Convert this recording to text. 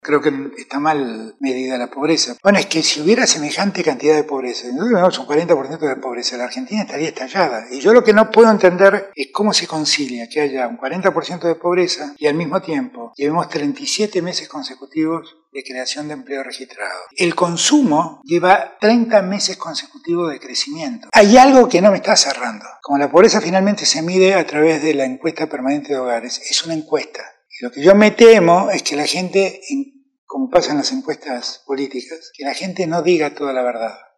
Creo que está mal medida la pobreza. Bueno, es que si hubiera semejante cantidad de pobreza, nosotros tenemos un 40% de pobreza, la Argentina estaría estallada. Y yo lo que no puedo entender es cómo se concilia que haya un 40% de pobreza y al mismo tiempo llevemos 37 meses consecutivos de creación de empleo registrado. El consumo lleva 30 meses consecutivos de crecimiento. Hay algo que no me está cerrando. Como la pobreza finalmente se mide a través de la encuesta permanente de hogares, es una encuesta. Y lo que yo me temo es que la gente, como pasa en las encuestas políticas, que la gente no diga toda la verdad.